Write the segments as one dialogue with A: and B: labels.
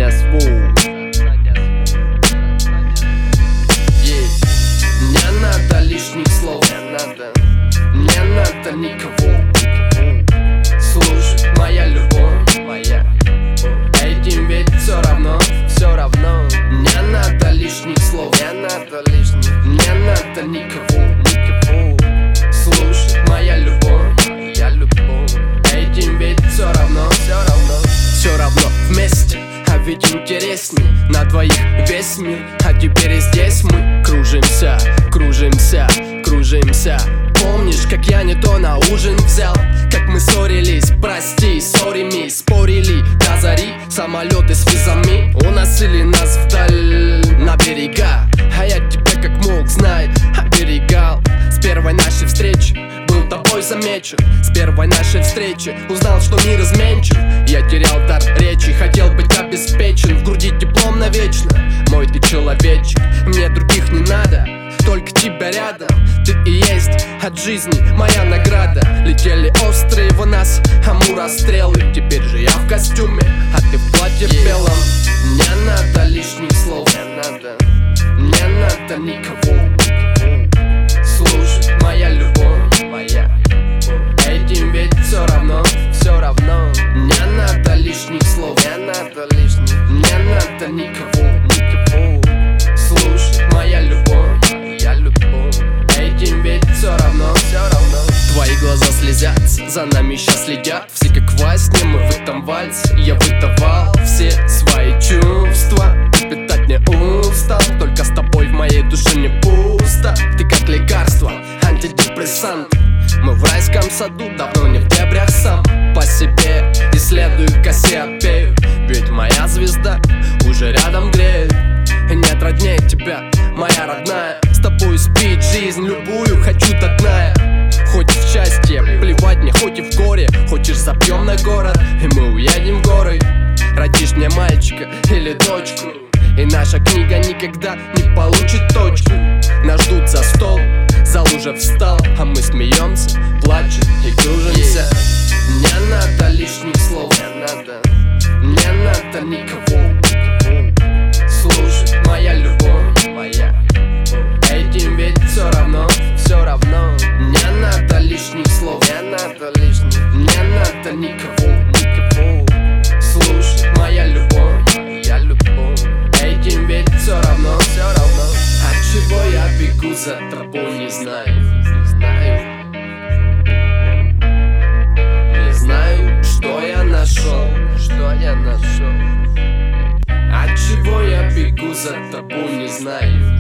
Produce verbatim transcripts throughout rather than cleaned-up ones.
A: Саня Смут. Не надо лишних слов, не надо, не надо никого. Слушай, моя любовь, моя, этим ведь все равно, все равно. Не надо лишних слов, не надо лишних, не надо никого, никого. Слушай, моя любовь, моя любовь, этим ведь все равно, все равно. Все равно вместе, а ведь интересней. На двоих весь мир, а теперь и здесь мы кружимся, кружимся, кружимся. Помнишь, как я не то на ужин взял? Как мы ссорились, прости, sorry me. Спорили до зари, самолеты с визами уносили нас вдаль, на берега. А я тебя как мог, знай, оберегал. С первой нашей встречи был тобой замечен. С первой нашей встречи узнал, что мир изменчив. Я терял дар речи, хотел быть обеспечен. В груди теплом навечно, мой ты человечек. Мне других не надо, только тебя рядом. Ты и есть от жизни моя награда. Летели острые в нас амурострелы. Теперь же я в костюме, а ты в платье белом. Не надо лишних слов, не надо, не надо никого. Слушай, моя любовь, моя, этим ведь все равно, все равно. Не надо лишних слов, не надо лишних, не надо никого, никого. Слушай, моя любовь, моя любовь, этим ведь все равно, все равно. Твои глаза слезятся, за нами сейчас следят. Все как во сне, мы в этом вальсе. Я выдавал все свои чувства, питать не устал. Только с тобой в моей душе не пусто. Ты как лекарство, антидепрессант. Мы в райском саду, давно не в дебрях сам. По себе исследую Кассиопею. Ведь моя звезда уже рядом греет. Нет роднее тебя, моя родная. С тобой спит жизнь любую, хочу до дна. Хоть в счастье, плевать мне, хоть и в горе. Хочешь, запьем на город, и мы уедем в горы. Родишь мне мальчика или дочку, и наша книга никогда не получит точку. Нас ждут за стол, зал уже встал, а мы смеемся, плачем и кружимся. Не надо лишних слов, не надо, не надо никого. Слушай, моя любовь, моя, этим ведь все равно, все равно. Не надо лишних слов, не надо лишних, не надо никого, никого. Слушай, моя любовь, моя любовь, этим ведь все равно, все равно. От чего я бегу за тобой, не знаю, не знаю. Не знаю, что я нашел, что я нашел. От чего я бегу за тобой, не знаю.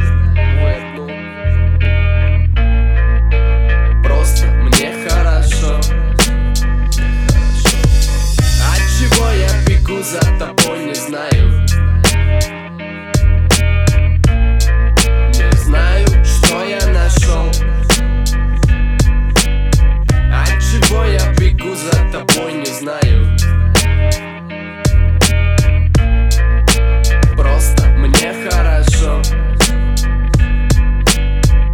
A: Просто мне хорошо. От чего я бегу за тобой, не знаю. Не знаю, что я нашел. От чего я бегу за тобой, не знаю.